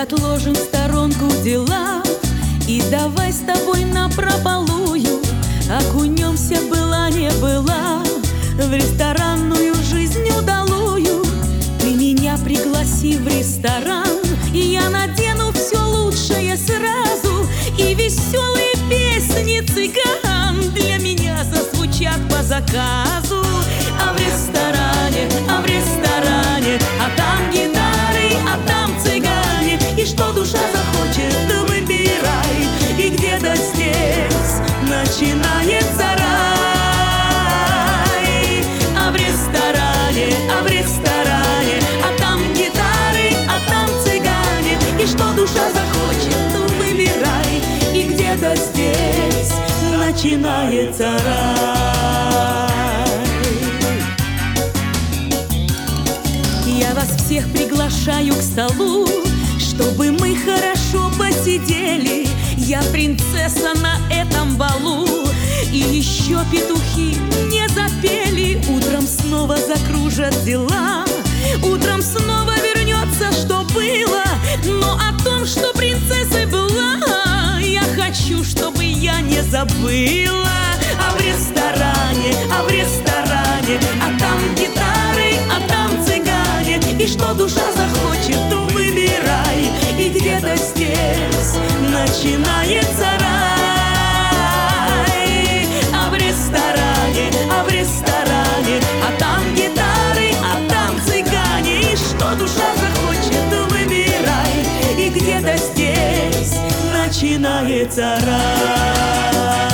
отложим в сторонку дела и давай с тобой напропалую окунемся, была не была, в ресторанную жизнь удалую. Ты меня пригласи в ресторан, и я надену все лучшее сразу, и веселые песни цыган для меня зазвучат по заказу. А в ресторане, а там гитары, а там цыгане, и что душа захочет, выбирай, и где-то здесь начинается рай. А в ресторане, а там гитары, а там цыгане, и что душа захочет, выбирай, и где-то здесь начинается рай. Я вас всех приглашаю к столу, чтобы мы хорошо посидели. Я принцесса на этом балу, и еще петухи не запели. Утром снова закружат дела, утром снова вернется, что было. Но о том, что принцессой была, я хочу, чтобы я не забыла. А в ресторане, а там гитары, а там цыгане, и что душа захочет, выбирай, и где-то здесь начинается рай. А в ресторане, а там гитары, а там цыгане, и что душа захочет, выбирай, и где-то здесь начинается рай.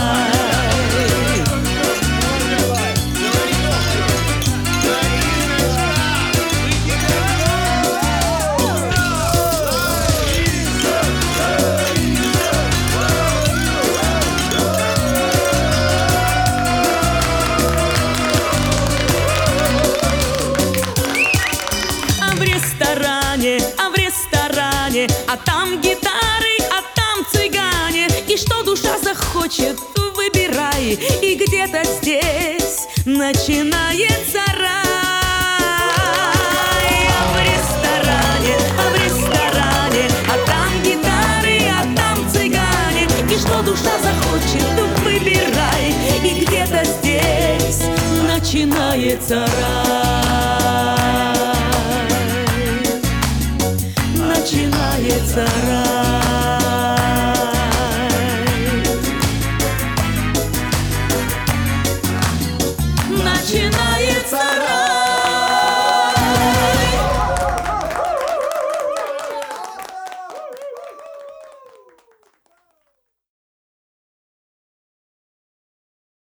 А там гитары, а там цыгане, и что душа захочет, выбирай, и где-то здесь начинается рай. А в ресторане, а там гитары, а там цыгане, и что душа захочет, выбирай, и где-то здесь начинается рай. Начинается рай.